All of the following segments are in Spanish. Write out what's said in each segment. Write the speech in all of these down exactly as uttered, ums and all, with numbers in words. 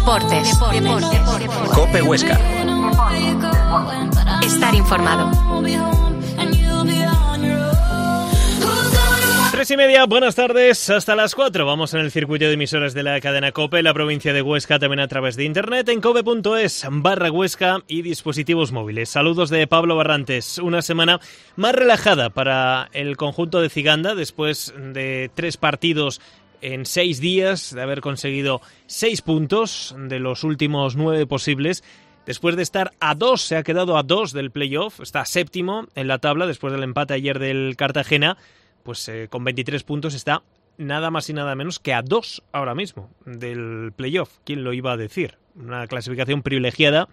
Deportes. Deportes. COPE Huesca. Estar informado. Tres y media, buenas tardes, hasta las cuatro. Vamos en el circuito de emisoras de la cadena COPE, la provincia de Huesca, también a través de internet en cope punto es barra Huesca y dispositivos móviles. Saludos de Pablo Barrantes. Una semana más relajada para el conjunto de Ciganda después de tres partidos en seis días, de haber conseguido seis puntos de los últimos nueve posibles. Después de estar a dos, se ha quedado a dos del playoff, está séptimo en la tabla después del empate ayer del Cartagena. Pues eh, con veintitrés puntos está nada más y nada menos que a dos ahora mismo del playoff. ¿Quién lo iba a decir? Una clasificación privilegiada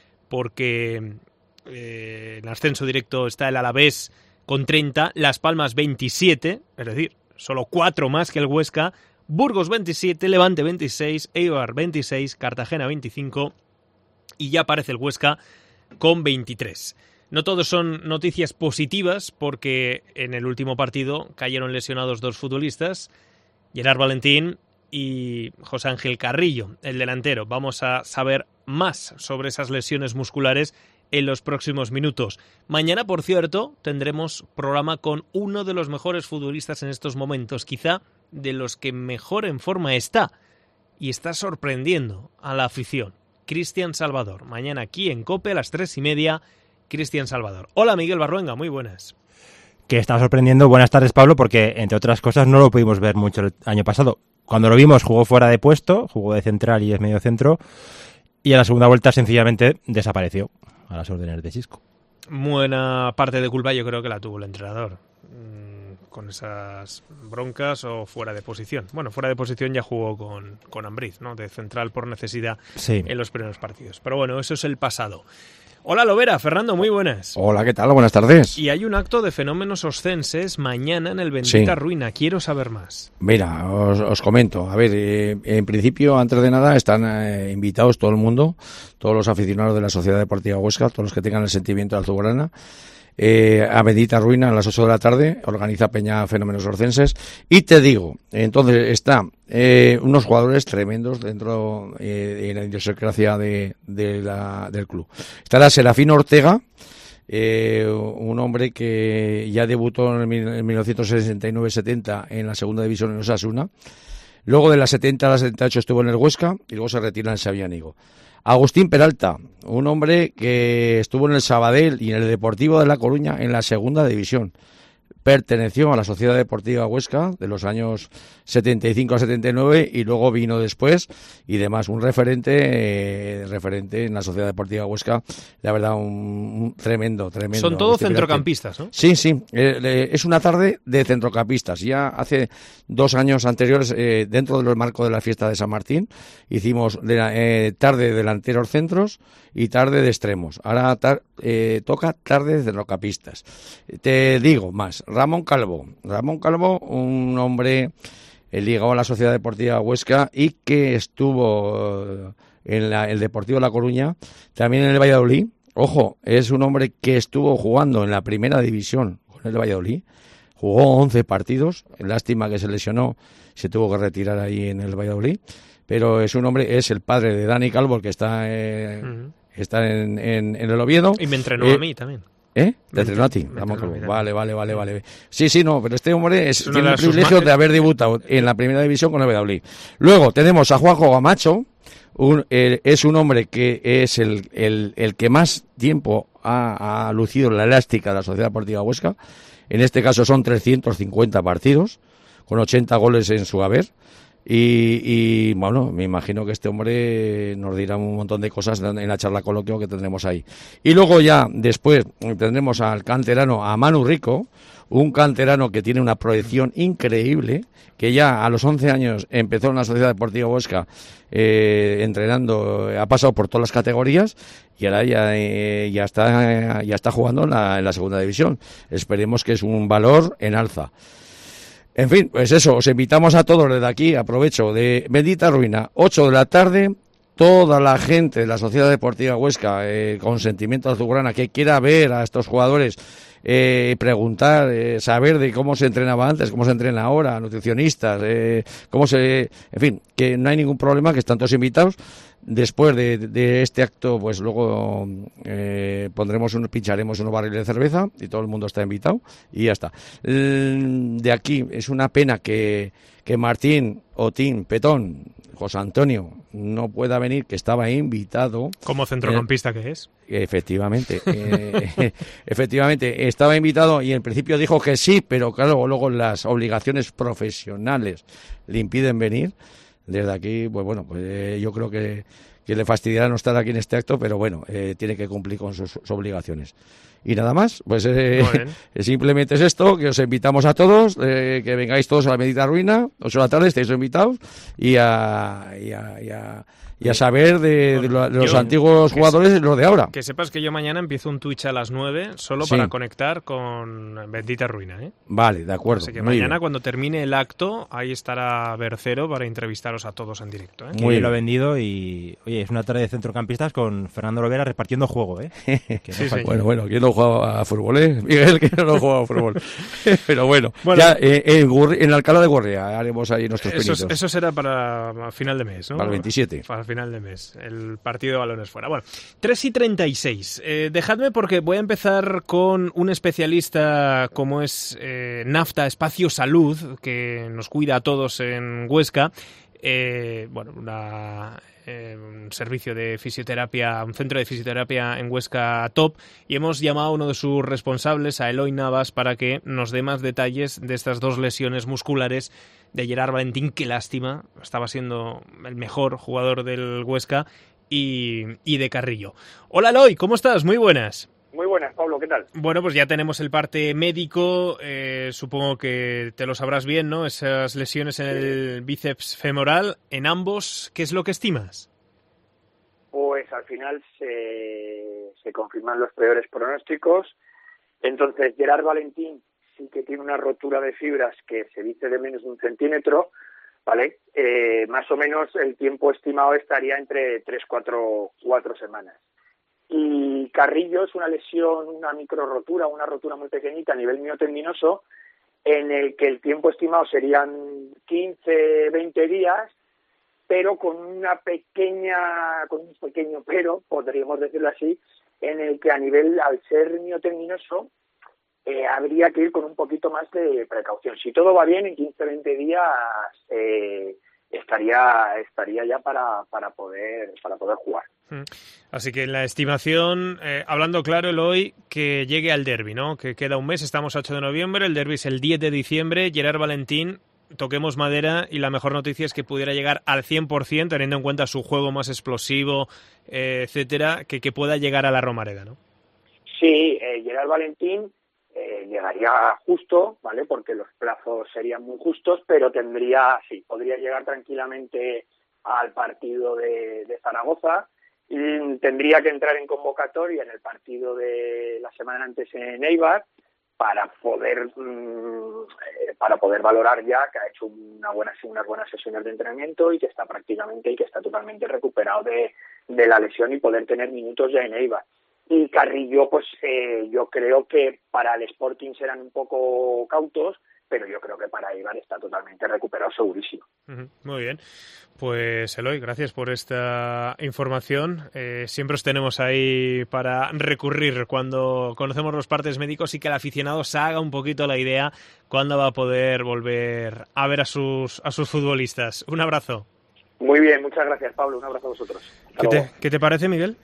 porque eh, en ascenso directo está el Alavés con treinta, Las Palmas veintisiete, es decir, solo cuatro más que el Huesca, Burgos veintisiete, Levante veintiséis, Eibar veintiséis, Cartagena veinticinco y ya aparece el Huesca con veintitrés. No todos son noticias positivas porque en el último partido cayeron lesionados dos futbolistas, Gerard Valentín y José Ángel Carrillo, el delantero. Vamos a saber más sobre esas lesiones musculares en los próximos minutos. Mañana, por cierto, tendremos programa con uno de los mejores futbolistas en estos momentos, quizá de los que mejor en forma está y está sorprendiendo a la afición. Cristian Salvador, mañana aquí en COPE a las tres y media. Cristian Salvador. Hola, Miguel Barruenga, muy buenas. Que está sorprendiendo. Buenas tardes, Pablo, porque, entre otras cosas, no lo pudimos ver mucho el año pasado. Cuando lo vimos, jugó fuera de puesto, jugó de central y es medio centro, y a la segunda vuelta, sencillamente, desapareció a las órdenes de Xisco. Buena parte de culpa yo creo que la tuvo el entrenador, con esas broncas o fuera de posición. Bueno, fuera de posición ya jugó con, con Ambriz, ¿no? De central por necesidad sí. En los primeros partidos. Pero bueno, eso es el pasado. Hola, Lovera. Fernando, muy buenas. Hola, ¿qué tal? Buenas tardes. Y hay un acto de fenómenos oscenses mañana en el Bendita sí. Ruina. Quiero saber más. Mira, os, os comento. A ver, eh, en principio, antes de nada, están eh, invitados todo el mundo, todos los aficionados de la Sociedad Deportiva Huesca, todos los que tengan el sentimiento de azulgrana, Eh, a Bendita Ruina a las ocho de la tarde, organiza Peña Fenómenos Orcenses. Y te digo, entonces está eh, unos jugadores tremendos dentro eh, de la idiosincrasia de, de la, del club. Estará Serafín Ortega, eh, un hombre que ya debutó en, el, en mil novecientos sesenta y nueve setenta en la segunda división en Osasuna. Luego de la setenta a la setenta y ocho estuvo en el Huesca y luego se retira en el Sabiánigo. Agustín Peralta, un hombre que estuvo en el Sabadell y en el Deportivo de La Coruña en la segunda división. Perteneció a la Sociedad Deportiva Huesca de los años setenta y cinco a setenta y nueve y luego vino después y demás. Un referente eh, referente en la Sociedad Deportiva Huesca, la verdad, un, un tremendo, tremendo. Son todos centrocampistas, ¿no? Sí, sí. Eh, es una tarde de centrocampistas. Ya hace dos años anteriores, eh, dentro del marco de la fiesta de San Martín, hicimos de la, eh, tarde delanteros centros y tarde de extremos. Ahora tar, eh, toca tarde de centrocampistas. Te digo más. Ramón Calvo. Ramón Calvo, un hombre ligado a la Sociedad Deportiva Huesca y que estuvo en la, el Deportivo de La Coruña, también en el Valladolid. Ojo, es un hombre que estuvo jugando en la primera división con el Valladolid. Jugó once partidos. Lástima que se lesionó, se tuvo que retirar ahí en el Valladolid. Pero es un hombre, es el padre de Dani Calvo, el que está, eh, uh-huh. está en, en, en el Oviedo. Y me entrenó eh, a mí también. ¿Eh? Te entrenó a ti. Vale, vale, vale, vale. Sí, sí, no, pero este hombre es, tiene el privilegio de haber debutado en la primera división con el Valladolid. Luego tenemos a Juanjo Gamacho, un, eh, es un hombre que es el, el, el que más tiempo ha, ha lucido la elástica de la Sociedad Deportiva Huesca. En este caso son trescientos cincuenta partidos, con ochenta goles en su haber. Y, y bueno, me imagino que este hombre nos dirá un montón de cosas en la charla coloquio que tendremos ahí. Y luego ya después tendremos al canterano, a Manu Rico, un canterano que tiene una proyección increíble, que ya a los once años empezó en la Sociedad Deportiva Huesca eh, entrenando, ha pasado por todas las categorías y ahora ya, eh, ya está ya está jugando en la, en la segunda división. Esperemos que es un valor en alza. En fin, pues eso, os invitamos a todos desde aquí, aprovecho, de Bendita Ruina, ocho de la tarde, toda la gente de la Sociedad Deportiva Huesca, eh, con sentimiento azulgrana, que quiera ver a estos jugadores, eh, preguntar, eh, saber de cómo se entrenaba antes, cómo se entrena ahora, nutricionistas, eh, cómo se... En fin, que no hay ningún problema, que están todos invitados. Después de, de este acto, pues luego eh, pondremos un, pincharemos unos barriles de cerveza y todo el mundo está invitado y ya está. De aquí es una pena que, que Martín, Otín, Petón, José Antonio no pueda venir, que estaba invitado. Como centrocampista eh, que es. Efectivamente, eh, efectivamente, estaba invitado y en principio dijo que sí, pero claro, luego las obligaciones profesionales le impiden venir. Desde aquí, pues bueno, pues eh, yo creo que, que le fastidiará no estar aquí en este acto, pero bueno, eh, tiene que cumplir con sus, sus obligaciones. Y nada más, pues eh, simplemente es esto, que os invitamos a todos, eh, que vengáis todos a la Bendita Ruina, ocho de la tarde, estáis invitados, y a, y a, y a, y a saber de, de, lo, de los yo, antiguos jugadores y los de ahora. Que sepas que yo mañana empiezo un Twitch a las nueve, solo sí. para conectar con Bendita Ruina, ¿eh? Vale, de acuerdo. Así que mañana, bien. Cuando termine el acto, ahí estará Bercero para entrevistaros a todos en directo, ¿eh? Muy bien lo ha vendido y, oye, es una tarde de centrocampistas con Fernando Lovera repartiendo juego, ¿eh? Que sí, no sí. Bueno, bueno, ¿quién no juega a fútbol, eh? Miguel, que no juega a fútbol. Pero bueno, bueno ya eh, en, Gurri, en Alcalá de Gorria haremos ahí nuestros eso, pinitos. Eso será para final de mes, ¿no? Para el veintisiete. Para final de mes, el partido de balones fuera. Bueno, tres y treinta y seis. Eh, dejadme porque voy a empezar con un especialista como es eh, Nafta Espacio Salud, que nos cuida a todos en Huesca. Eh, bueno, una... Eh, un servicio de fisioterapia, un centro de fisioterapia en Huesca top, y hemos llamado a uno de sus responsables, a Eloy Navas, para que nos dé más detalles de estas dos lesiones musculares de Gerard Valentín. Qué lástima, estaba siendo el mejor jugador del Huesca, y, y de Carrillo. Hola Eloy, ¿cómo estás? Muy buenas. Muy buenas, Pablo, ¿qué tal? Bueno, pues ya tenemos el parte médico, eh, supongo que te lo sabrás bien, ¿no? Esas lesiones en el bíceps femoral, en ambos, ¿qué es lo que estimas? Pues al final se, se confirman los peores pronósticos. Entonces, Gerard Valentín sí que tiene una rotura de fibras que se dice de menos de un centímetro, ¿vale? Eh, más o menos el tiempo estimado estaría entre tres, cuatro, cuatro semanas. Y Carrillo es una lesión, una micro rotura, una rotura muy pequeñita a nivel miotendinoso, en el que el tiempo estimado serían quince, veinte días, pero con una pequeña, con un pequeño pero, podríamos decirlo así, en el que a nivel, al ser miotendinoso, eh, habría que ir con un poquito más de precaución. Si todo va bien, en quince, veinte días eh, estaría estaría ya para, para poder para poder jugar. Así que la estimación, eh, hablando claro, Eloy, que llegue al derbi, ¿no? Que queda un mes, estamos a ocho de noviembre, el derbi es el diez de diciembre, Gerard Valentín, toquemos madera, y la mejor noticia es que pudiera llegar al cien por ciento, teniendo en cuenta su juego más explosivo, eh, etcétera, que, que pueda llegar a la Romareda, ¿no? Sí, eh, Gerard Valentín eh, llegaría justo, ¿vale? Porque los plazos serían muy justos, pero tendría, sí, podría llegar tranquilamente al partido de, de Zaragoza. Y tendría que entrar en convocatoria en el partido de la semana antes en Eibar para poder mmm, eh, para poder valorar ya que ha hecho una buena, unas buenas sesiones de entrenamiento y que está prácticamente y que está totalmente recuperado de, de la lesión y poder tener minutos ya en Eibar. Y Carrillo, pues eh, yo creo que para el Sporting serán un poco cautos, pero yo creo que para Eibar está totalmente recuperado, segurísimo. Uh-huh. Muy bien. Pues Eloy, gracias por esta información. Eh, siempre os tenemos ahí para recurrir cuando conocemos los partes médicos y que el aficionado se haga un poquito la idea cuándo va a poder volver a ver a sus, a sus futbolistas. Un abrazo. Muy bien, muchas gracias, Pablo. Un abrazo a vosotros. ¿Qué te, ¿Qué te parece, Miguel?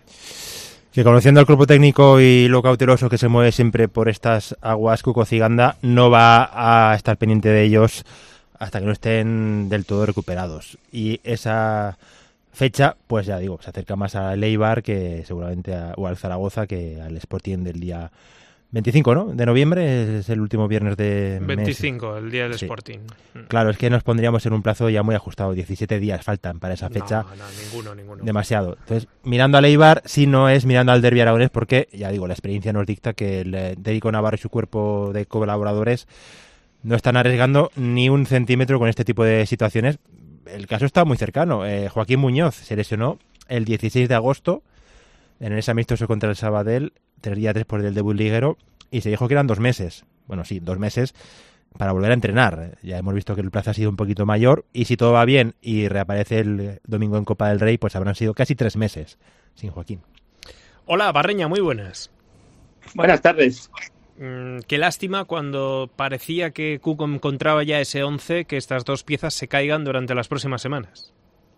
Que conociendo al cuerpo técnico y lo cauteloso que se mueve siempre por estas aguas, Cuco Ciganda no va a estar pendiente de ellos hasta que no estén del todo recuperados. Y esa fecha, pues ya digo, se acerca más al Eibar que seguramente a, o al Zaragoza que al Sporting del día veinticinco, ¿no? De noviembre, es el último viernes de veinticinco, mes. El día del sí. Sporting. Claro, es que nos pondríamos en un plazo ya muy ajustado. diecisiete días faltan para esa fecha. No, no, ninguno, ninguno. Demasiado. Entonces, mirando al Eibar, sí no es mirando al derbi aragonés, porque, ya digo, la experiencia nos dicta que el Dérico Navarro y su cuerpo de colaboradores no están arriesgando ni un centímetro con este tipo de situaciones. El caso está muy cercano. Eh, Joaquín Muñoz se lesionó el dieciséis de agosto en ese amistoso contra el Sabadell, tres días después del debut liguero, y se dijo que eran dos meses. Bueno, sí, dos meses. para volver a entrenar. Ya hemos visto que el plazo ha sido un poquito mayor y si todo va bien y reaparece el domingo en Copa del Rey, pues habrán sido casi tres meses sin Joaquín. Hola, Parreña, muy buenas. Buenas tardes. Mm, qué lástima cuando parecía que Cuco encontraba ya ese once, que estas dos piezas se caigan durante las próximas semanas.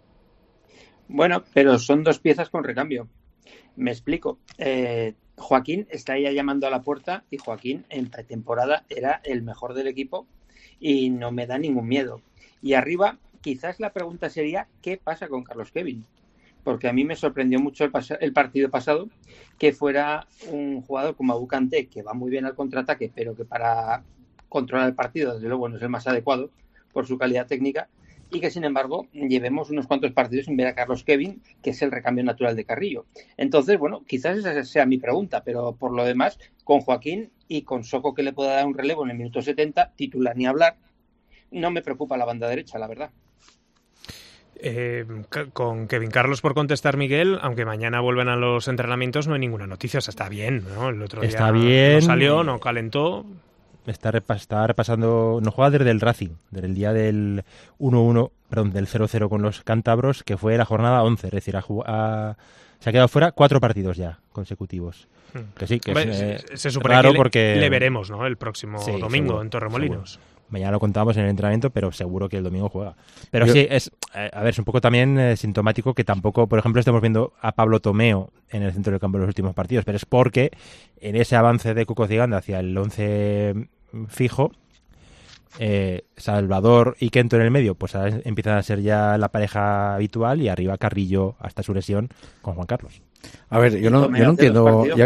Bueno, pero son dos piezas con recambio. Me explico. Eh, Joaquín está ya llamando a la puerta y Joaquín en pretemporada era el mejor del equipo y no me da ningún miedo. Y arriba, quizás la pregunta sería, ¿qué pasa con Carlos Kevin? Porque a mí me sorprendió mucho el, pas- el partido pasado que fuera un jugador como Abu Kanté, que va muy bien al contraataque, pero que para controlar el partido, desde luego, no es el más adecuado por su calidad técnica, y que, sin embargo, llevemos unos cuantos partidos sin ver a Carlos Kevin, que es el recambio natural de Carrillo. Entonces, bueno, quizás esa sea mi pregunta, pero por lo demás, con Joaquín y con Soko, que le pueda dar un relevo en el minuto setenta, titular ni hablar, no me preocupa la banda derecha, la verdad. Eh, con Kevin Carlos, por contestar, Miguel, aunque mañana vuelven a los entrenamientos, no hay ninguna noticia. O sea, está bien, ¿no? El otro está día bien. no salió, no calentó. Está, repas- está repasando, no juega desde el Racing, desde el día del uno uno, perdón, del cero cero con los cántabros, que fue la jornada once, es decir, ha jug- ha- se ha quedado fuera cuatro partidos ya consecutivos. Hmm. Que sí, que Hombre, es eh, se, se supone raro que le, porque le veremos, ¿no? El próximo sí, domingo seguro, en Torremolinos. Seguro. Mañana lo contamos en el entrenamiento, pero seguro que el domingo juega. Pero Yo... sí, es eh, a ver, es un poco también eh, sintomático que tampoco, por ejemplo, estemos viendo a Pablo Tomeo en el centro del campo en los últimos partidos, pero es porque en ese avance de Cuco Ciganda hacia el once fijo, eh, Salvador y Kento en el medio, pues ahora empiezan a ser ya la pareja habitual y arriba Carrillo hasta su lesión con Juan Carlos. A ver, yo no, yo no entiendo... Ya,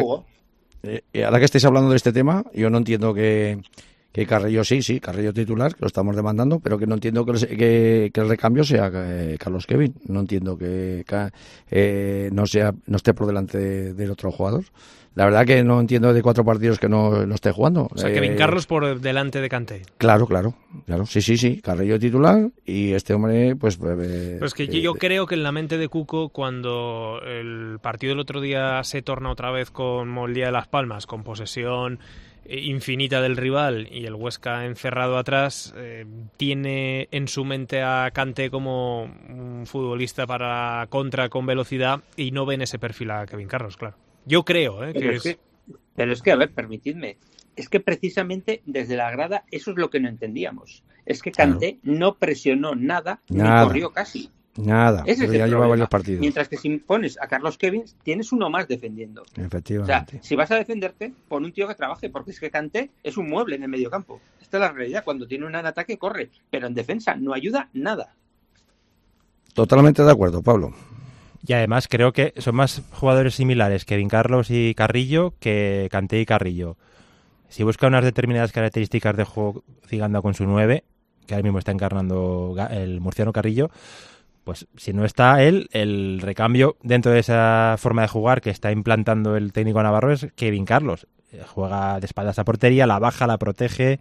eh, ahora que estáis hablando de este tema, yo no entiendo que... Que Carrillo sí, sí, Carrillo titular, que lo estamos demandando, pero que no entiendo que, que, que el recambio sea eh, Carlos Kevin. No entiendo que, que eh, no sea no esté por delante de, del otro jugador. La verdad que no entiendo de cuatro partidos que no, no esté jugando. O sea, eh, Kevin Carlos por delante de Kanté. Claro, claro, claro. Sí, sí, sí. Carrillo titular y este hombre, pues... Eh, pues que eh, yo creo que en la mente de Cuco, cuando el partido del otro día se torna otra vez como el día de Las Palmas, con posesión infinita del rival y el Huesca encerrado atrás, eh, tiene en su mente a Kanté como un futbolista para contra con velocidad y no ve en ese perfil a Kevin Carlos, claro. Yo creo, ¿eh? Pero que es, es... que, pero es que, a ver, permitidme, es que precisamente desde la grada eso es lo que no entendíamos. Es que Kanté claro. no presionó nada, nada, ni corrió casi. Nada, ese es ya lleva varios partidos. Mientras que si pones a Carlos Kevin, tienes uno más defendiendo. Efectivamente. O sea, si vas a defenderte, pon un tío que trabaje, porque es que Kanté es un mueble en el mediocampo. Esta es la realidad. Cuando tiene un ataque, corre, pero en defensa no ayuda nada. Totalmente de acuerdo, Pablo. Y además creo que son más jugadores similares Kevin Carlos y Carrillo que Kanté y Carrillo. Si busca unas determinadas características de juego Ciganda con su nueve, que ahora mismo está encarnando el murciano Carrillo, pues si no está él, el recambio dentro de esa forma de jugar que está implantando el técnico navarro es Kevin Carlos. Juega de espaldas a portería, la baja, la protege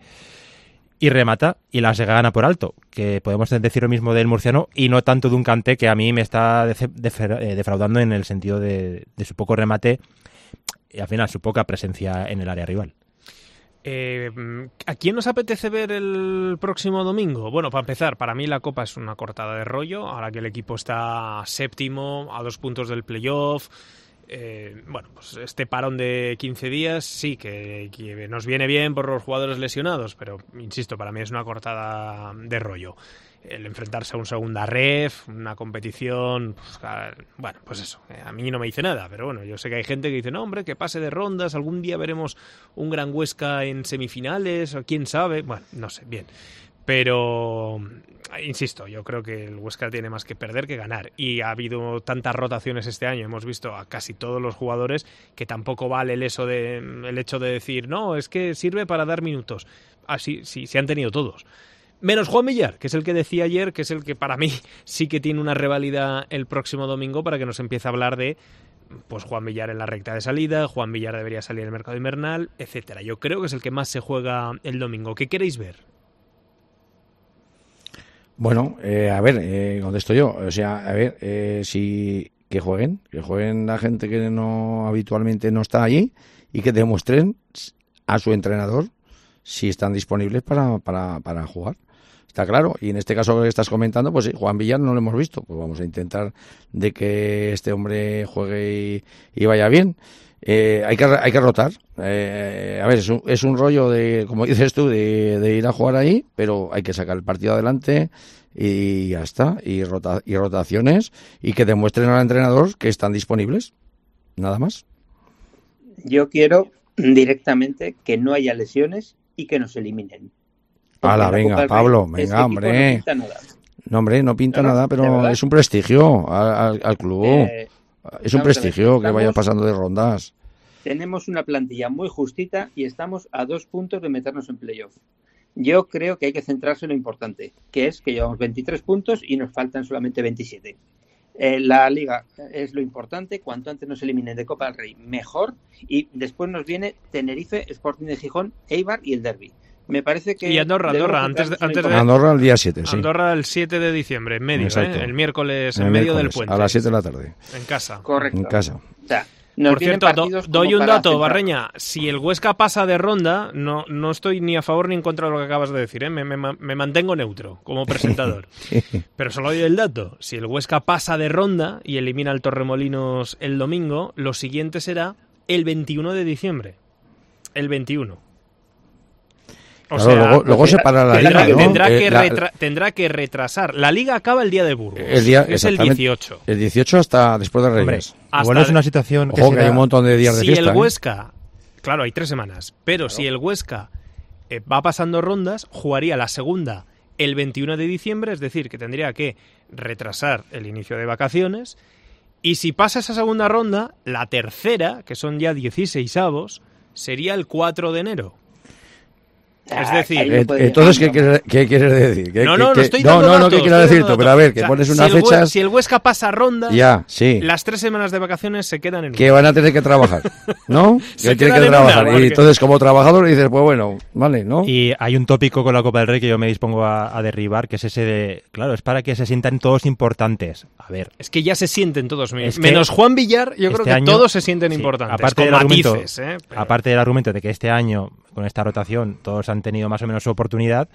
y remata y las gana por alto. Que podemos decir lo mismo del murciano y no tanto de un Kanté que a mí me está defraudando en el sentido de, de su poco remate y al final su poca presencia en el área rival. Eh, ¿A quién nos apetece ver el próximo domingo? Bueno, para empezar, para mí la Copa es una cortada de rollo, ahora que el equipo está séptimo, a dos puntos del playoff. Eh, bueno, pues este parón de quince días sí que, que nos viene bien por los jugadores lesionados, pero insisto, para mí es una cortada de rollo. El enfrentarse a un segunda ref, una competición, pues, bueno, pues eso, a mí no me dice nada, pero bueno, yo sé que hay gente que dice, no, hombre, que pase de rondas, algún día veremos un Gran Huesca en semifinales, o quién sabe, bueno, no sé, bien, pero insisto, yo creo que el Huesca tiene más que perder que ganar, y ha habido tantas rotaciones este año, hemos visto a casi todos los jugadores, que tampoco vale el, eso de, el hecho de decir, no, es que sirve para dar minutos, así, sí, se han tenido todos. Menos Juan Villar, que es el que decía ayer, que es el que para mí sí que tiene una reválida el próximo domingo para que nos empiece a hablar de pues Juan Villar en la recta de salida, Juan Villar debería salir en el mercado invernal, etcétera. Yo creo que es el que más se juega el domingo. ¿Qué queréis ver? Bueno, eh, a ver, eh, contesto yo. O sea, a ver, eh, si que jueguen, que jueguen la gente que no habitualmente no está allí y que demuestren a su entrenador si están disponibles para, para, para jugar. Está claro, y en este caso que estás comentando, pues sí, Juan Villar no lo hemos visto, pues vamos a intentar de que este hombre juegue y, y vaya bien. Eh, hay que hay que rotar. Eh, a ver, es un, es un rollo de, como dices tú, de, de ir a jugar ahí, pero hay que sacar el partido adelante y ya está, y, rota, y rotaciones, y que demuestren al entrenador que están disponibles, nada más. Yo quiero directamente que no haya lesiones y que nos eliminen. Hala, venga, Pablo, venga, este hombre. No pinta nada. No, hombre, no pinta no, nada, pero es un prestigio al, al, al club. Eh, es un prestigio que vaya pasando de rondas. Tenemos una plantilla muy justita y estamos a dos puntos de meternos en playoff. Yo creo que hay que centrarse en lo importante, que es que llevamos veintitrés puntos y nos faltan solamente veintisiete. Eh, la Liga es lo importante, cuanto antes nos eliminen de Copa del Rey, mejor, y después nos viene Tenerife, Sporting de Gijón, Eibar y el Derbi. Me parece que... Y Andorra, Andorra, antes de, antes de... Andorra el día siete, sí. Andorra el siete de diciembre, en medio, ¿eh? El miércoles, en el medio miércoles, del puente. A las siete de la tarde. En casa. Correcto. En casa. O sea, Nos Por cierto, do, doy un dato, Barreña. Si el Huesca pasa de ronda, no, no estoy ni a favor ni en contra de lo que acabas de decir, ¿eh? me, me, me mantengo neutro como presentador. Pero solo doy el dato. Si el Huesca pasa de ronda y elimina al Torremolinos el domingo, lo siguiente será el veintiuno de diciembre. El veintiuno. O claro, sea, luego, luego se para la tendrá, liga, ¿no? tendrá, eh, que la, retra- tendrá que retrasar. La liga acaba el día de Burgos. El día, es el dieciocho. El dieciocho hasta después de Reyes. Hombre, igual es una situación Ojo, que, que hay un montón de días si de fiesta. Si el Huesca... ¿eh? Claro, hay tres semanas. Pero claro. Si el Huesca eh, va pasando rondas, jugaría la segunda el veintiuno de diciembre, es decir, que tendría que retrasar el inicio de vacaciones. Y si pasa esa segunda ronda, la tercera, que son ya dieciseisavos, sería el cuatro de enero. Es decir, eh, entonces, ¿qué quieres, ¿qué quieres decir? ¿Qué, no, no, qué, no estoy no, dando no, datos, no, ¿qué quiero decirte? Pero a ver, que o sea, pones unas si fechas... El, si el Huesca pasa ronda, ya, sí. las tres semanas de vacaciones se quedan en que van a tener que trabajar, ¿no? que tienen que trabajar. Una, y entonces, como trabajador, dices, pues bueno, vale, ¿no? Y hay un tópico con la Copa del Rey que yo me dispongo a, a derribar, que es ese de... Claro, es para que se sientan todos importantes. A ver... Es que ya se sienten todos, es menos Juan Villar, yo este creo que año, todos se sienten sí, importantes, aparte con del matices. Argumento, ¿eh? Pero... Aparte del argumento de que este año, con esta rotación, todos han tenido más o menos su oportunidad,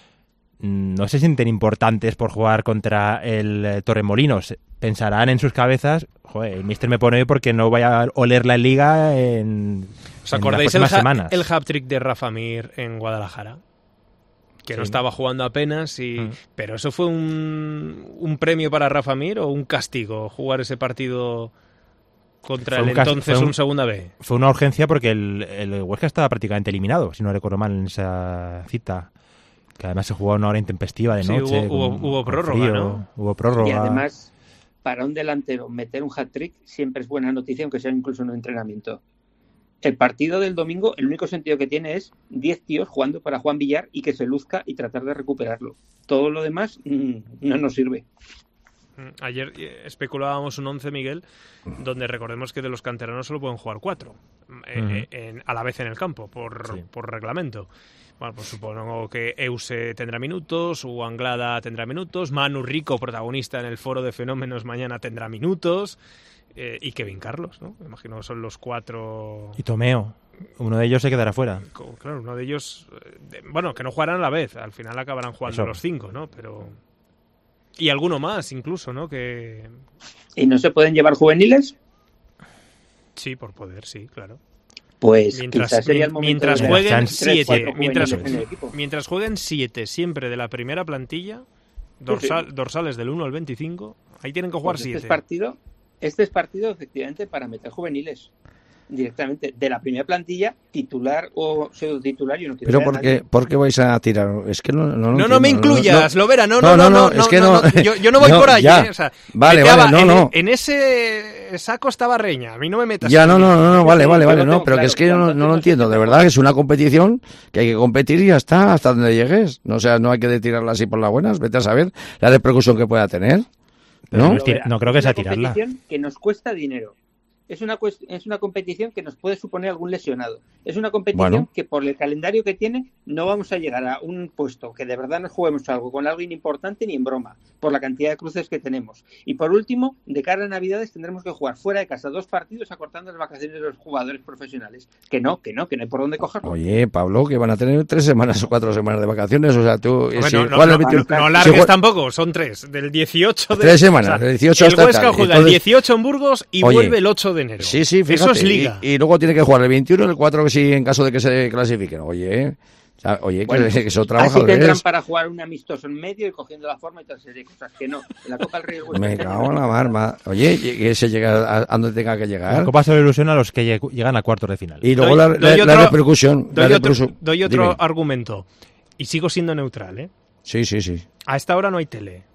no se sienten importantes por jugar contra el eh, Torremolinos. Pensarán en sus cabezas, joder, el míster me pone hoy porque no vaya a olerla en Liga en, ¿Os en acordáis las el, ha- semanas? el hat-trick de Rafa Mir en Guadalajara? Que sí, no estaba jugando apenas, y mm. pero eso fue un, un premio para Rafa Mir o un castigo, jugar ese partido contra el entonces un, un segunda B. Fue una urgencia porque el, el Huesca estaba prácticamente eliminado, si no recuerdo mal en esa cita. Que además se jugó a una hora intempestiva de noche. Sí, hubo, hubo, hubo prórroga, frío, ¿no? Hubo prórroga. Y además, para un delantero, meter un hat-trick siempre es buena noticia, aunque sea incluso en un entrenamiento. El partido del domingo, el único sentido que tiene es diez tíos jugando para Juan Villar y que se luzca y tratar de recuperarlo. Todo lo demás mmm, no nos sirve. Ayer especulábamos un once, Miguel, donde recordemos que de los canteranos solo pueden jugar cuatro uh-huh. eh, en, a la vez en el campo, por, sí. por reglamento. Bueno, pues supongo que Euse tendrá minutos, Hugo Anglada tendrá minutos, Manu Rico, protagonista en el Foro de Fenómenos, mañana tendrá minutos, eh, y Kevin Carlos, ¿no? Me imagino que son los cuatro... Y Tomeo, uno de ellos se quedará fuera. Claro, uno de ellos... De, bueno, que no jugarán a la vez, al final acabarán jugando Eso. los cinco, ¿no? Pero... Y alguno más, incluso, ¿no? Que... ¿Y no se pueden llevar juveniles? Sí, por poder, sí, claro. Pues mientras, quizás sería el momento mientras de jueguen tres, siete, mientras, en el equipo. mientras jueguen siete siempre de la primera plantilla, dorsal, sí, sí. dorsales del uno al veinticinco, ahí tienen que jugar pues siete. Este es partido, este es partido efectivamente para meter juveniles directamente de la primera plantilla, titular o pseudo titular. Yo no quiero Pero ¿por qué, ¿por qué vais a tirar? Es que no, no, no, no, no me incluyas, no, no, Lovera, no, no, no, no, no, es que no, no, no yo, yo no voy no, por ahí, ya. ¿eh? O sea, vale, vale, no, en, no. En ese saco estaba Reña, a mí no me metas. Ya, no, no, no, no, vale, vale, vale, no, no, pero claro, que es que yo no, no lo entiendo, de verdad, que es una competición que hay que competir y ya está, hasta donde llegues. No, o sea, no hay que tirarla así por las buenas, vete a saber la repercusión que pueda tener. ¿No? No, no creo que sea tirarla. Que nos cuesta dinero. Es una, es una competición que nos puede suponer algún lesionado. Es una competición bueno. que por el calendario que tiene no vamos a llegar a un puesto que de verdad nos juguemos algo con algo inimportante ni en broma, por la cantidad de cruces que tenemos. Y por último, de cara a Navidades tendremos que jugar fuera de casa dos partidos acortando las vacaciones de los jugadores profesionales. Que no, que no, que no hay por dónde cogerlo. Oye, Pablo, que van a tener tres semanas o cuatro semanas de vacaciones. O sea, tú... Bueno, si, no, no, no, no, no largues si, tampoco, son tres. Del dieciocho de... Tres semanas, o sea, del dieciocho hasta el Huesca tal. juega Entonces, el dieciocho en Burgos y oye, vuelve el ocho de enero. Sí, sí, fíjate. Eso es liga. Y, y luego tiene que jugar el veintiuno y el cuatro que sí, en caso de que se clasifiquen. Oye, ¿eh? O sea, oye, bueno, que, que eso trabaja. Así tendrán para jugar un amistoso en medio y cogiendo la forma y tal serie de cosas que no. En la Copa del Rey Huesca. Me cago en la mar, ma. Oye, que se llega a, a donde tenga que llegar. La Copa solo ilusiona a los que llegan a cuartos de final. Y luego doy, la, doy la, otro, la repercusión. Doy la otro, repercusión. doy otro Dime. argumento. Y sigo siendo neutral, ¿eh? Sí, sí, sí. A esta hora no hay tele.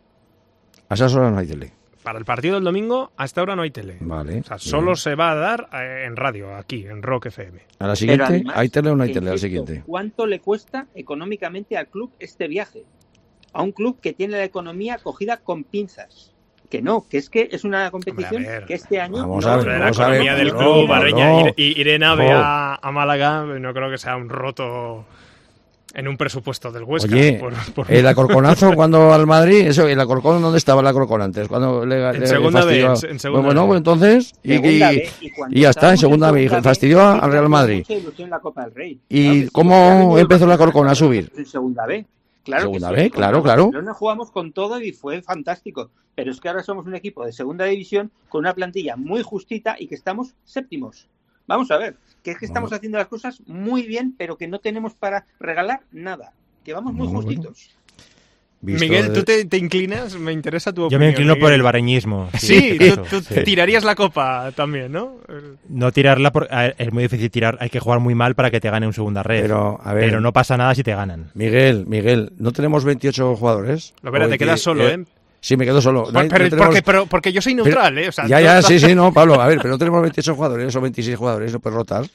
A esas horas no hay tele. Para el partido del domingo, a esta hora no hay tele. Vale. O sea, solo bien. se va a dar eh, en radio, aquí, en Rock F M. A la siguiente, además, ¿hay tele o no hay que tele? A la insisto, siguiente. ¿cuánto le cuesta económicamente al club este viaje? A un club que tiene la economía cogida con pinzas. Que no, que es que es una competición Hombre, a ver. que este año... Vamos no, a ver, La vamos a economía ver, del no, club, no, Areña, no. ir, ir en AVE Jo. a, a Málaga, no creo que sea un roto en un presupuesto del Huesca. Oye, por, por... el Alcorconazo cuando al Madrid, eso, el Alcorcón, ¿dónde estaba el Alcorcón antes? Cuando le, En le segunda fastidió- B, en- en segunda bueno, B. pues entonces, y, Segunda y- B, y cuando y ya está, en estábamos segunda B, y B, fastidió sí, al Real hacía Madrid. mucha ilusión la Copa del Rey. ¿Y Claro que sí, cómo porque ha venido empezó el Barcelona Alcorcón a subir? En segunda B. Claro Segunda que B, sí, claro, contra claro. Barcelona jugamos con todo y fue fantástico. Pero es que ahora somos un equipo de segunda división con una plantilla muy justita y que estamos séptimos. Vamos a ver, que es que estamos Bueno. haciendo las cosas muy bien, pero que no tenemos para regalar nada. Que vamos muy Bueno, justitos. Visto Miguel, de- ¿tú te, te inclinas? Me interesa tu Yo opinión. me inclino Miguel. por el bareñismo. Sí, eso, tú, tú sí. tirarías la copa también, ¿no? No tirarla, por, a ver, es muy difícil tirar, hay que jugar muy mal para que te gane un segunda red. Pero, a ver, Pero no pasa nada si te ganan. Miguel, Miguel, ¿no tenemos veintiocho jugadores? Lo verás, O te quedas veinte, solo, ¿eh? Sí, me quedo solo. Por- No hay- pero, no tenemos- porque, pero- porque yo soy neutral, ¿eh? O sea, ya, tú- ya, sí, sí, no, Pablo, a ver, pero no tenemos veintiocho jugadores o veintiséis jugadores, no puedes rotar.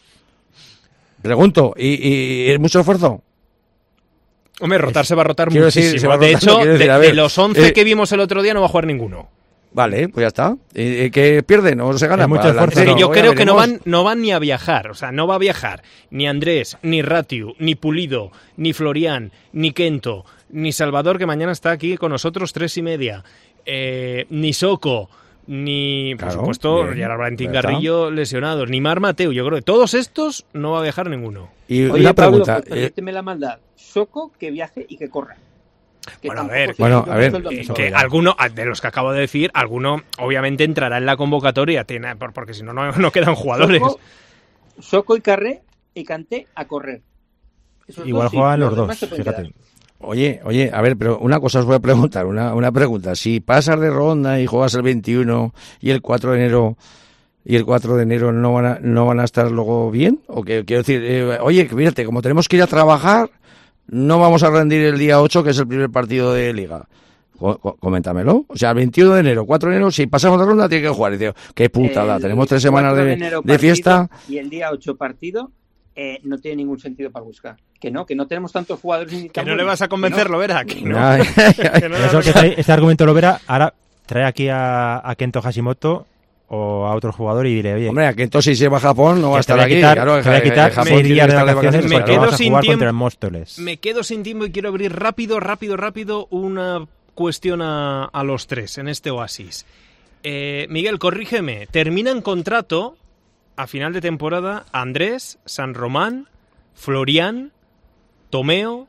Pregunto, ¿y, y, y es mucho esfuerzo? Hombre, rotar se va a rotar Quiero decir, muchísimo. se va a de rotar, hecho, quiero decir, de, a ver, de los once eh, que vimos el otro día no va a jugar ninguno. Vale, pues ya está. ¿Y, y qué pierden o se ganan? Es mucho Para esfuerzo, Es que adelante, yo no, ya creo que no veremos. van, no van ni a viajar. O sea, no va a viajar ni Andrés, ni Ratiu, ni Pulido, ni Florian, ni Kento, ni Salvador, que mañana está aquí con nosotros tres y media, eh, ni Soco, ni, por Claro, supuesto, bien, Gerard Valentín ya está. Garrillo lesionados, ni Mar Mateu. Yo creo que todos estos no va a viajar ninguno. Y Oye, una Pablo, pregunta. pues eh, permíteme la maldad. Soco, que viaje y que corra. Que Bueno, a tampoco ver, se bueno, sintió a ver, mucho el Que, domingo. que alguno, de los que acabo de decir, alguno obviamente entrará en la convocatoria, tiene, por- porque si no, no no quedan jugadores. Soco, Soco y Carré y Kanté a correr. Esos Igual dos sí, juegan los demás dos, se pueden fíjate. quedar. Oye, oye, a ver, pero una cosa os voy a preguntar, una, una pregunta. Si pasas de ronda y juegas el veintiuno y el cuatro de enero y el cuatro de enero no van a, no van a estar luego bien, o que quiero decir, eh, oye, que fíjate, como tenemos que ir a trabajar, no vamos a rendir el día ocho, que es el primer partido de liga. Co- co- Coméntamelo. O sea, el veintiuno de enero, cuatro de enero, si pasamos de ronda, tiene que jugar. Y digo, qué putada, El tenemos tres semanas cuatro de, enero de partido fiesta. Y el día ocho partido eh, no tiene ningún sentido para buscar. Que no, que no tenemos tantos jugadores. Ni Que tan no le buenos. vas a convencerlo, verá. Que no. Ay, ay, ay. Que no le Por eso vas que a- este, este argumento lo verá, ahora trae aquí a, a Kento Hashimoto o a otro jugador y diré, oye, Hombre, aquí entonces si se va a Japón no va a que te estar voy a aquí. quitar, Claro, te voy a ja- quitar Japón seis tiene días que de estar vacaciones Me porque quedo vamos a sin jugar tiempo. contra el Móstoles. Me quedo sin tiempo y quiero abrir rápido, rápido, rápido una cuestión a, a los tres en este oasis. Eh, Miguel, corrígeme. Termina en contrato a final de temporada Andrés, San Román, Florian, Tomeo.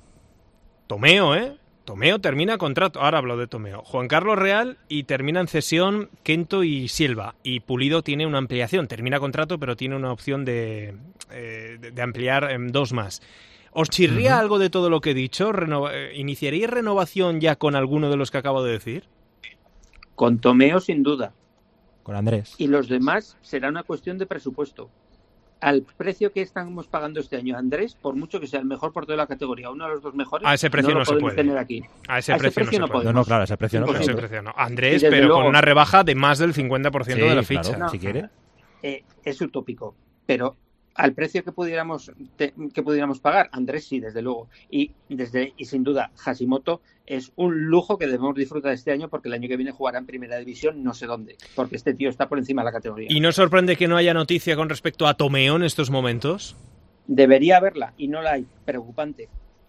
Tomeo, ¿eh? Tomeo termina contrato. Ahora hablo de Tomeo. Juan Carlos Real y termina en cesión Kento y Silva. Y Pulido tiene una ampliación. Termina contrato, pero tiene una opción de, eh, de, de ampliar en dos más. ¿Os chirría uh-huh. algo de todo lo que he dicho? Reno- ¿Iniciaríais renovación ya con alguno de los que acabo de decir? Con Tomeo, sin duda. Con Andrés. Y los demás será una cuestión de presupuesto. Al precio que estamos pagando este año, Andrés, por mucho que sea el mejor portero de la categoría, uno de los dos mejores, a ese precio no, no lo se podemos puede. tener aquí. A ese, a precio, ese precio no no se puede. No, no, claro, a ese precio no. A ese Claro. precio no. Andrés, Y desde pero luego- con una rebaja de más del cincuenta por ciento Sí, de la claro, ficha. No. si quiere. Eh, es utópico, pero al precio que pudiéramos te, que pudiéramos pagar, Andrés sí, desde luego, y desde y sin duda Hashimoto es un lujo que debemos disfrutar este año, porque el año que viene jugará en primera división, no sé dónde, porque este tío está por encima de la categoría. ¿Y no sorprende que no haya noticia con respecto a Tomeo en estos momentos? Debería haberla y no la hay, preocupante.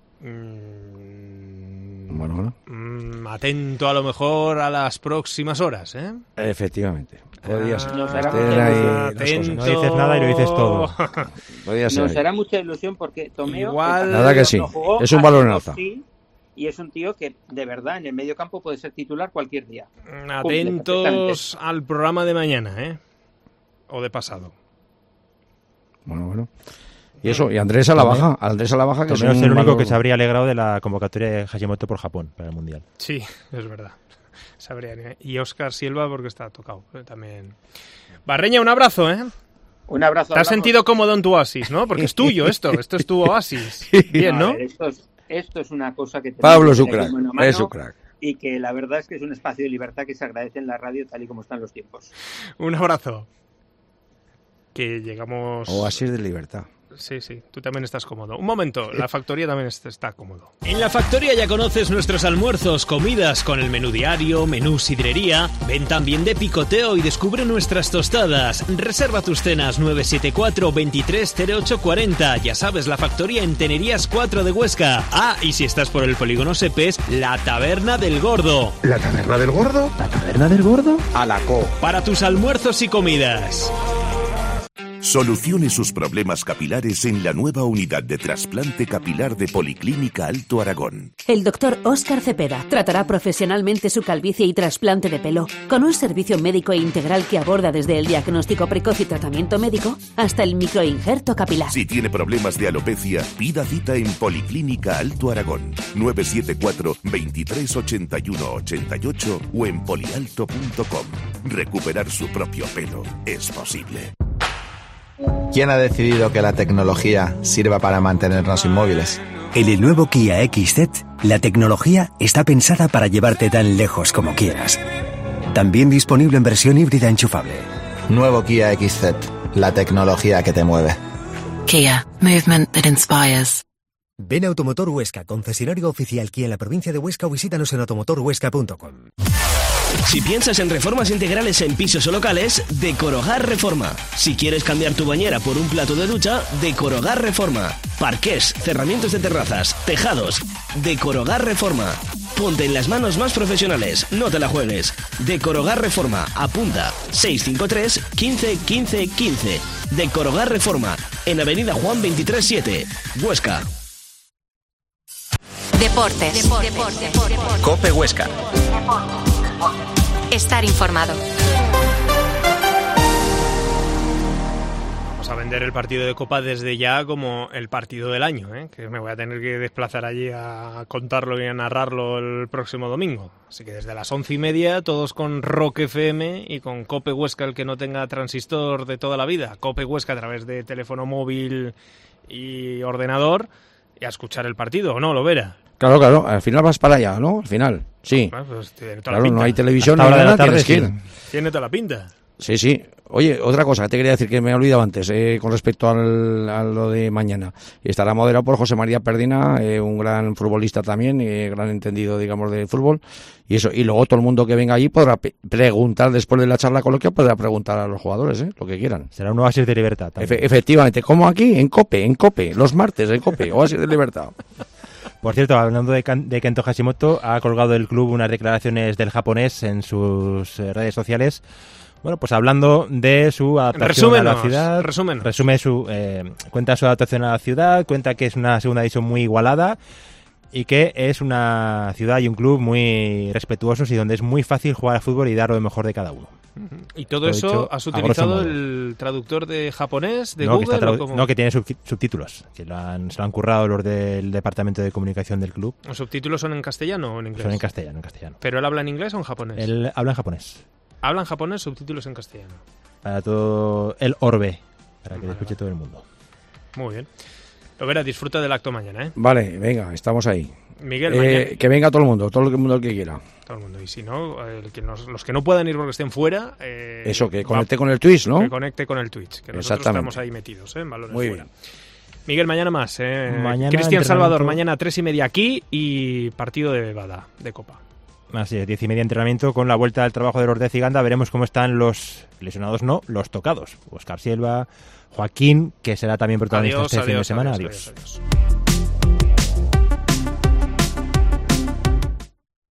Mm, bueno, bueno. Mm, atento a lo mejor a las próximas horas, ¿eh? Efectivamente. Podría ser. Nos hará Estén mucha ahí ilusión. las Atento. cosas. No dices nada y lo dices todo. Podría ser Nos ahí. hará mucha ilusión porque Tomeo Igual- La verdad que sí. no jugó, Es un ha valor en sido alza. sí, y es un tío que de verdad en el medio campo puede ser titular cualquier día. Atentos al programa de mañana, ¿eh? O de pasado. Bueno, bueno. Y eso, y Andrés a la Tomeo- baja. Andrés a la baja, que Tomeo es es un el único valor- que se habría alegrado de la convocatoria de Hashimoto por Japón para el Mundial. Sí, es verdad. Sabrían, ¿eh? Y Óscar Silva porque está tocado eh, también. Barreña, un abrazo, ¿eh? Un abrazo. Te has hablamos. sentido cómodo en tu oasis, ¿no? Porque es tuyo esto, esto es tu oasis. Bien, No, a ¿no? ver, esto, es, esto es una cosa que... Pablo es tenemos un que crack. hacer mano a mano, Es un crack. y que la verdad es que es un espacio de libertad que se agradece en la radio tal y como están los tiempos. Un abrazo. Que llegamos... Oasis de libertad. Sí, sí, tú también estás cómodo. Un momento, la factoría también est- está cómodo. En la factoría ya conoces nuestros almuerzos, comidas con el menú diario, menú sidrería. Ven también de picoteo y descubre nuestras tostadas. Reserva tus cenas nueve siete cuatro, veintitrés cero ocho cuarenta. Ya sabes, la factoría en Tenerías cuatro de Huesca. Ah, y si estás por el polígono Sepes, la Taberna del Gordo. ¿La taberna del gordo? ¿La taberna del gordo? A la co. Para tus almuerzos y comidas. Solucione sus problemas capilares en la nueva unidad de trasplante capilar de Policlínica Alto Aragón. El doctor Óscar Cepeda tratará profesionalmente su calvicie y trasplante de pelo, con un servicio médico e integral que aborda desde el diagnóstico precoz y tratamiento médico hasta el microinjerto capilar. Si tiene problemas de alopecia, pida cita en Policlínica Alto Aragón. nueve siete cuatro, veintitrés ochenta y uno ochenta y ocho o en polialto punto com. Recuperar su propio pelo es posible. ¿Quién ha decidido que la tecnología sirva para mantenernos inmóviles? En el nuevo Kia X Z, la tecnología está pensada para llevarte tan lejos como quieras. También disponible en versión híbrida enchufable. Nuevo Kia X Z, la tecnología que te mueve. Kia, movement that inspires. Ven a Automotor Huesca, concesionario oficial Kia en la provincia de Huesca, o visítanos en automotor huesca punto com. Si piensas en reformas integrales en pisos o locales, Decorogar Reforma. Si quieres cambiar tu bañera por un plato de ducha, Decorogar Reforma. Parqués, cerramientos de terrazas, tejados. Decorogar Reforma. Ponte en las manos más profesionales, no te la juegues. Decorogar Reforma, apunta seis cinco tres, quince, quince, quince. Decorogar Reforma, en Avenida Juan veintitrés siete, Huesca. Deportes. Deportes. Deportes. Cope Huesca. Estar informado. Vamos a vender el partido de Copa desde ya como el partido del año, ¿eh? Que me voy a tener que desplazar allí a contarlo y a narrarlo el próximo domingo. Así que desde las once y media, todos con Rock F M y con Cope Huesca, el que no tenga transistor de toda la vida. Cope Huesca a través de teléfono móvil y ordenador, y a escuchar el partido, ¿o no, Lovera? Claro, claro, al final vas para allá, ¿no? Al final, sí. Ah, pues tiene toda la Claro, pinta. no hay televisión, Hasta no hay ahora de la nada, tarde, tienes que ir. sí. Tiene toda la pinta. Sí, sí. Oye, otra cosa que te quería decir que me he olvidado antes, eh, con respecto al, a lo de mañana. Estará moderado por José María Perdina, eh, un gran futbolista también, eh, gran entendido, digamos, de fútbol. Y eso, y luego todo el mundo que venga allí podrá pe- preguntar, después de la charla coloquial, podrá preguntar a los jugadores, eh, lo que quieran. Será un oasis de libertad también. Efe- efectivamente, como aquí, en Cope, en Cope, los martes en Cope, oasis de libertad. Por cierto, hablando de, Kan- de Kento Hashimoto, ha colgado el club unas declaraciones del japonés en sus eh, redes sociales. Bueno, pues hablando de su adaptación a la Resúmenos, ciudad. resúmenos. Resume su, eh, cuenta su adaptación a la ciudad, cuenta que es una segunda división muy igualada y que es una ciudad y un club muy respetuosos y donde es muy fácil jugar al fútbol y dar lo mejor de cada uno. Y todo Lo he eso, dicho ¿has a grosso utilizado modo. el traductor de japonés de no, que Google? está tradu- o cómo? no, que tiene sub- subtítulos, que lo han, se lo han currado los del departamento de comunicación del club. ¿Los subtítulos son en castellano o en inglés? Son en castellano, en castellano. ¿Pero él habla en inglés o en japonés? Él habla en japonés. Habla en japonés, subtítulos en castellano. Para todo el orbe, para que Vale, lo escuche vale. todo el mundo. Muy bien. Lovera, disfruta del acto mañana, ¿eh? Vale, venga, estamos ahí. Miguel, eh, mañana... que venga todo el mundo, todo el mundo el que quiera. Todo el mundo. Y si no, el que nos, los que no puedan ir porque estén fuera... Eh, Eso, que va, conecte con el Twitch, ¿no? Que conecte con el Twitch, que nosotros estamos ahí metidos, ¿eh? En balones Muy fuera. bien. Miguel, mañana más. Eh. Mañana Cristian Salvador, mañana a tres y media aquí y partido de Bada, de Copa. Así es, diez y media entrenamiento con la vuelta al trabajo de los de Ciganda. Veremos cómo están los lesionados, no, los tocados. Óscar Silva, Joaquín, que será también protagonista adiós, este adiós, fin de semana. adiós. adiós, adiós. adiós.